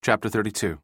Chapter 32.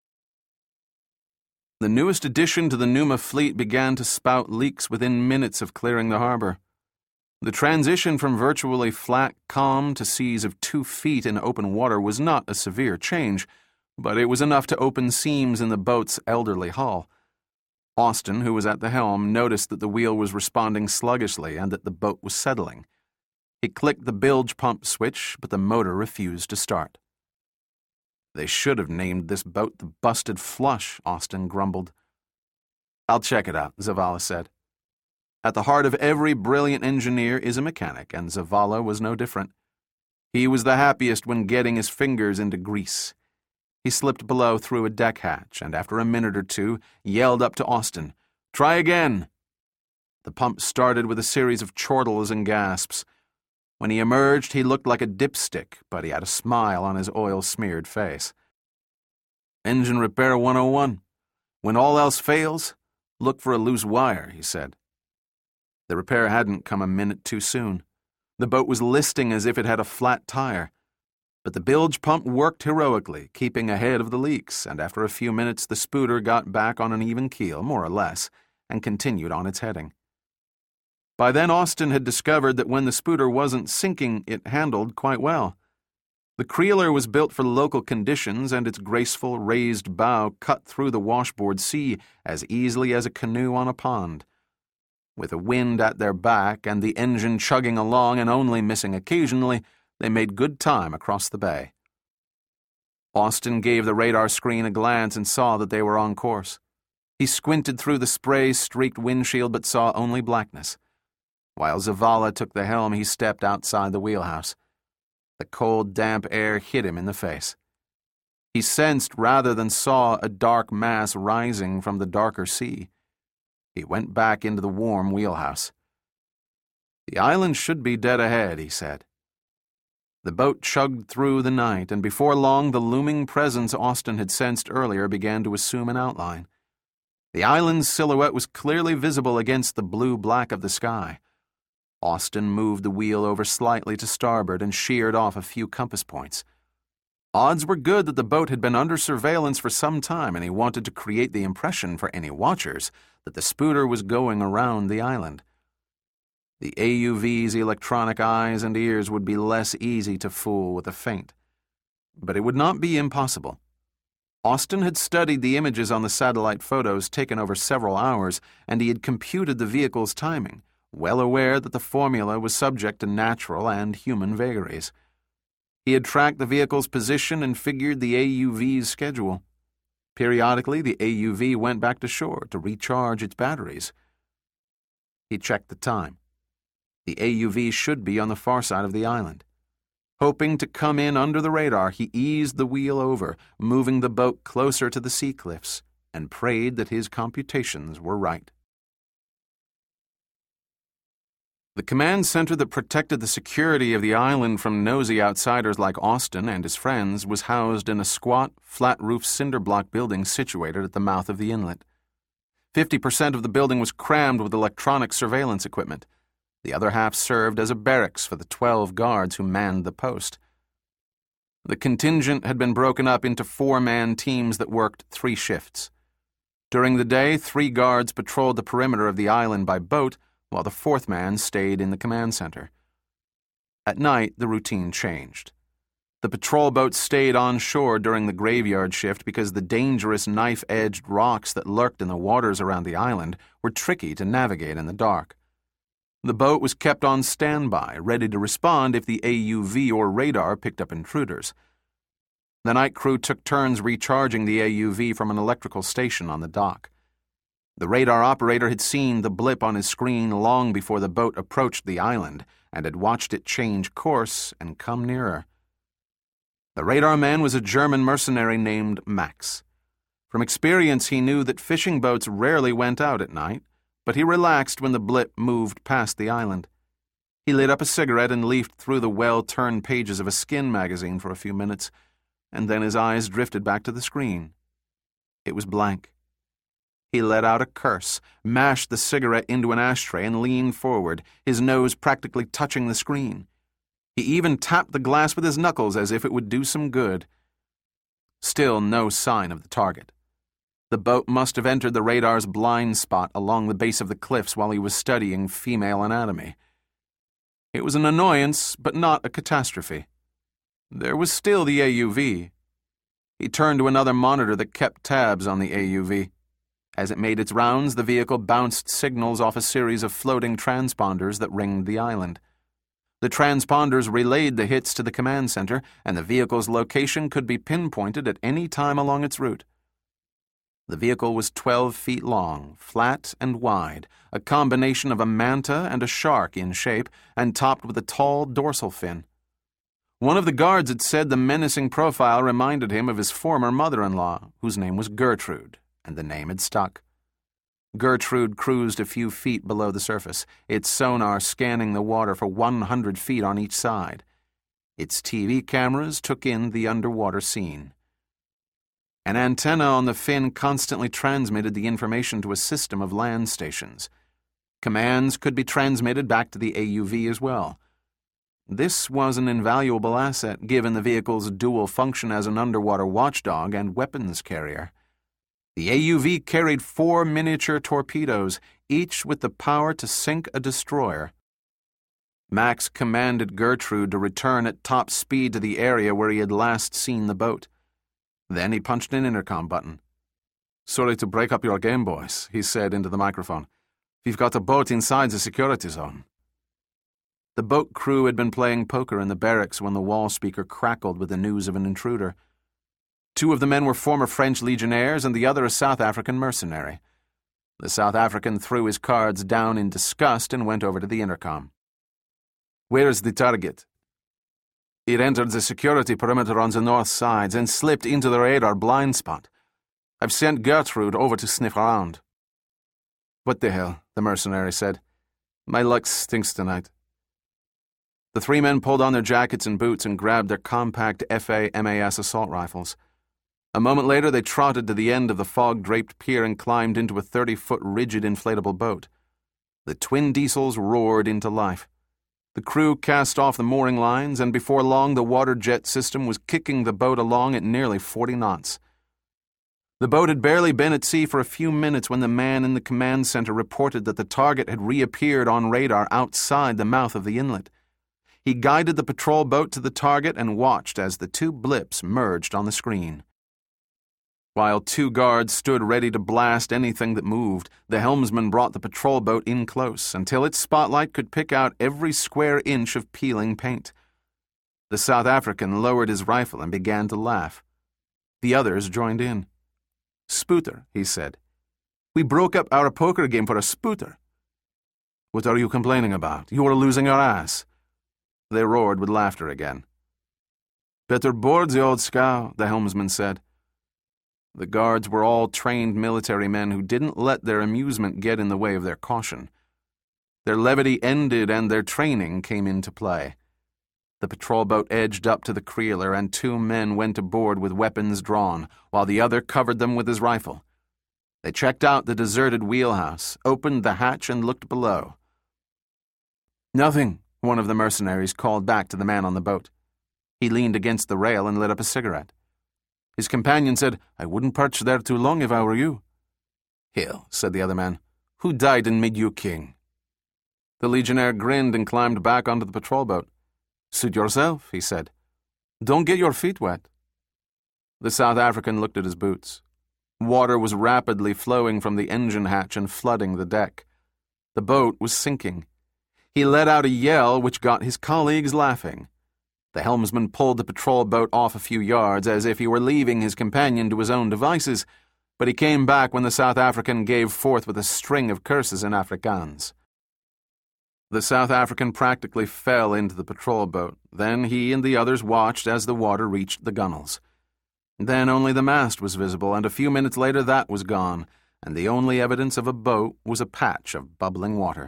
The newest addition to the Numa fleet began to spout leaks within minutes of clearing the harbor. The transition from virtually flat calm to seas of 2 feet in open water was not a severe change, but it was enough to open seams in the boat's elderly hull. Austin, who was at the helm, noticed that the wheel was responding sluggishly and that the boat was settling. He clicked the bilge pump switch, but the motor refused to start. "They should have named this boat the Busted Flush," Austin grumbled. "I'll check it out," Zavala said. At the heart of every brilliant engineer is a mechanic, and Zavala was no different. He was the happiest when getting his fingers into grease. He slipped below through a deck hatch, and after a minute or two, yelled up to Austin, "Try again!" The pump started with a series of chortles and gasps. When he emerged, he looked like a dipstick, but he had a smile on his oil-smeared face. "Engine repair 101. When all else fails, look for a loose wire," he said. The repair hadn't come a minute too soon. The boat was listing as if it had a flat tire. But the bilge pump worked heroically, keeping ahead of the leaks, and after a few minutes the spooter got back on an even keel, more or less, and continued on its heading. By then Austin had discovered that when the spooter wasn't sinking, it handled quite well. The Creeler was built for local conditions, and its graceful, raised bow cut through the washboard sea as easily as a canoe on a pond. With a wind at their back and the engine chugging along and only missing occasionally, they made good time across the bay. Austin gave the radar screen a glance and saw that they were on course. He squinted through the spray-streaked windshield but saw only blackness. While Zavala took the helm, he stepped outside the wheelhouse. The cold, damp air hit him in the face. He sensed rather than saw a dark mass rising from the darker sea. He went back into the warm wheelhouse. "The island should be dead ahead," he said. The boat chugged through the night, and before long the looming presence Austin had sensed earlier began to assume an outline. The island's silhouette was clearly visible against the blue-black of the sky. Austin moved the wheel over slightly to starboard and sheared off a few compass points. Odds were good that the boat had been under surveillance for some time, and he wanted to create the impression for any watchers that the spooter was going around the island. The AUV's electronic eyes and ears would be less easy to fool with a feint. But it would not be impossible. Austin had studied the images on the satellite photos taken over several hours, and he had computed the vehicle's timing, well aware that the formula was subject to natural and human vagaries. He had tracked the vehicle's position and figured the AUV's schedule. Periodically, the AUV went back to shore to recharge its batteries. He checked the time. The AUV should be on the far side of the island. Hoping to come in under the radar, he eased the wheel over, moving the boat closer to the sea cliffs, and prayed that his computations were right. The command center that protected the security of the island from nosy outsiders like Austin and his friends was housed in a squat, flat-roofed cinder block building situated at the mouth of the inlet. 50% of the building was crammed with electronic surveillance equipment. The other half served as a barracks for the 12 guards who manned the post. The contingent had been broken up into 4-man teams that worked 3 shifts. During the day, 3 guards patrolled the perimeter of the island by boat, while the 4th man stayed in the command center. At night, the routine changed. The patrol boats stayed on shore during the graveyard shift because the dangerous knife-edged rocks that lurked in the waters around the island were tricky to navigate in the dark. The boat was kept on standby, ready to respond if the AUV or radar picked up intruders. The night crew took turns recharging the AUV from an electrical station on the dock. The radar operator had seen the blip on his screen long before the boat approached the island and had watched it change course and come nearer. The radar man was a German mercenary named Max. From experience, he knew that fishing boats rarely went out at night, but he relaxed when the blip moved past the island. He lit up a cigarette and leafed through the well-turned pages of a skin magazine for a few minutes, and then his eyes drifted back to the screen. It was blank. He let out a curse, mashed the cigarette into an ashtray, and leaned forward, his nose practically touching the screen. He even tapped the glass with his knuckles as if it would do some good. Still no sign of the target. The boat must have entered the radar's blind spot along the base of the cliffs while he was studying female anatomy. It was an annoyance, but not a catastrophe. There was still the AUV. He turned to another monitor that kept tabs on the AUV. As it made its rounds, the vehicle bounced signals off a series of floating transponders that ringed the island. The transponders relayed the hits to the command center, and the vehicle's location could be pinpointed at any time along its route. The vehicle was 12 feet long, flat and wide, a combination of a manta and a shark in shape, and topped with a tall dorsal fin. One of the guards had said the menacing profile reminded him of his former mother-in-law, whose name was Gertrude, and the name had stuck. Gertrude cruised a few feet below the surface, its sonar scanning the water for 100 feet on each side. Its TV cameras took in the underwater scene. An antenna on the fin constantly transmitted the information to a system of land stations. Commands could be transmitted back to the AUV as well. This was an invaluable asset given the vehicle's dual function as an underwater watchdog and weapons carrier. The AUV carried 4 miniature torpedoes, each with the power to sink a destroyer. Max commanded Gertrude to return at top speed to the area where he had last seen the boat. Then he punched an intercom button. "Sorry to break up your game, boys," he said into the microphone. "We've got a boat inside the security zone." The boat crew had been playing poker in the barracks when the wall speaker crackled with the news of an intruder. 2 of the men were former French legionnaires and the other a South African mercenary. The South African threw his cards down in disgust and went over to the intercom. "Where is the target?" "It entered the security perimeter on the north sides and slipped into the radar blind spot. I've sent Gertrude over to sniff around." "What the hell?" the mercenary said. "My luck stinks tonight." The 3 men pulled on their jackets and boots and grabbed their compact FA-MAS assault rifles. A moment later, they trotted to the end of the fog-draped pier and climbed into a 30-foot rigid inflatable boat. The twin diesels roared into life. The crew cast off the mooring lines, and before long the water jet system was kicking the boat along at nearly 40 knots. The boat had barely been at sea for a few minutes when the man in the command center reported that the target had reappeared on radar outside the mouth of the inlet. He guided the patrol boat to the target and watched as the 2 blips merged on the screen. While 2 guards stood ready to blast anything that moved, the helmsman brought the patrol boat in close until its spotlight could pick out every square inch of peeling paint. The South African lowered his rifle and began to laugh. The others joined in. "Spooter," he said. "We broke up our poker game for a spooter." "What are you complaining about? You are losing your ass." They roared with laughter again. "Better board the old scow," the helmsman said. The guards were all trained military men who didn't let their amusement get in the way of their caution. Their levity ended and their training came into play. The patrol boat edged up to the creeler and 2 men went aboard with weapons drawn, while the other covered them with his rifle. They checked out the deserted wheelhouse, opened the hatch and looked below. "Nothing," one of the mercenaries called back to the man on the boat. He leaned against the rail and lit up a cigarette. His companion said, "I wouldn't perch there too long if I were you." "Hell," said the other man. "Who died and made you king?" The legionnaire grinned and climbed back onto the patrol boat. "Suit yourself," he said. "Don't get your feet wet." The South African looked at his boots. Water was rapidly flowing from the engine hatch and flooding the deck. The boat was sinking. He let out a yell which got his colleagues laughing. The helmsman pulled the patrol boat off a few yards as if he were leaving his companion to his own devices, but he came back when the South African gave forth with a string of curses in Afrikaans. The South African practically fell into the patrol boat. Then he and the others watched as the water reached the gunwales. Then only the mast was visible, and a few minutes later that was gone, and the only evidence of a boat was a patch of bubbling water.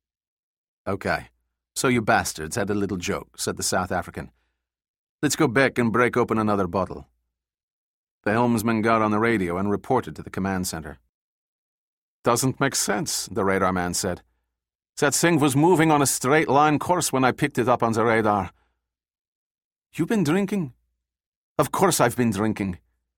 "Okay, so you bastards had a little joke," said the South African. "Let's go back and break open another bottle." The helmsman got on the radio and reported to the command center. "Doesn't make sense," the radar man said. "That thing was moving on a straight line course when I picked it up on the radar." "You been drinking?" "Of course I've been drinking."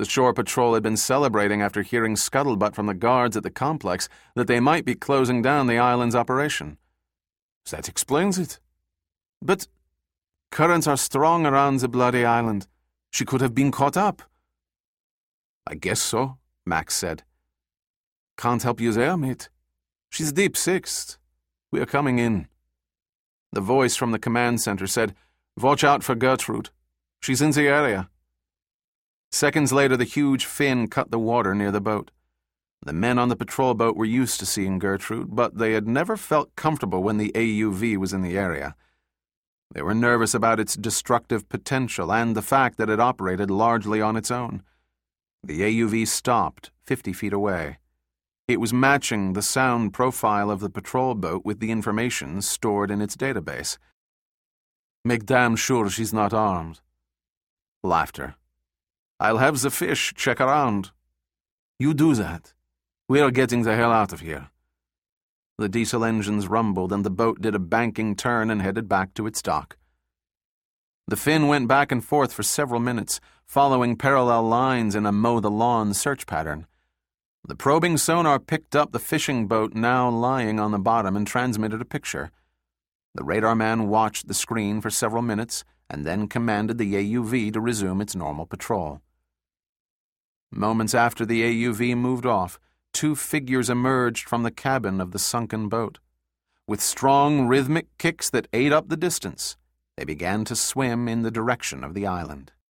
The shore patrol had been celebrating after hearing scuttlebutt from the guards at the complex that they might be closing down the island's operation. That explains it. But currents are strong around the bloody island. She could have been caught up. I guess so, Max said. Can't help you there, mate. She's deep sixth. We are coming in. The voice from the command center said, Watch out for Gertrude. She's in the area. Seconds later, the huge fin cut the water near the boat. The men on the patrol boat were used to seeing Gertrude, but they had never felt comfortable when the AUV was in the area. They were nervous about its destructive potential and the fact that it operated largely on its own. The AUV stopped 50 feet away. It was matching the sound profile of the patrol boat with the information stored in its database. Make damn sure she's not armed. Laughter. I'll have the fish check around. You do that. We are getting the hell out of here. The diesel engines rumbled and the boat did a banking turn and headed back to its dock. The fin went back and forth for several minutes, following parallel lines in a mow-the-lawn search pattern. The probing sonar picked up the fishing boat now lying on the bottom and transmitted a picture. The radar man watched the screen for several minutes and then commanded the AUV to resume its normal patrol. Moments after the AUV moved off, two figures emerged from the cabin of the sunken boat. With strong, rhythmic kicks that ate up the distance, they began to swim in the direction of the island.